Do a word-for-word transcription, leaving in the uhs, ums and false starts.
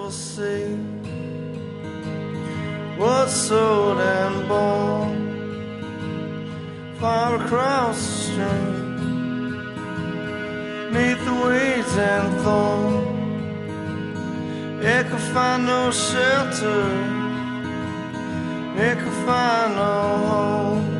never see was sold and born far across the stream, neath the weeds and thorn. It could find no shelter, it could find no home.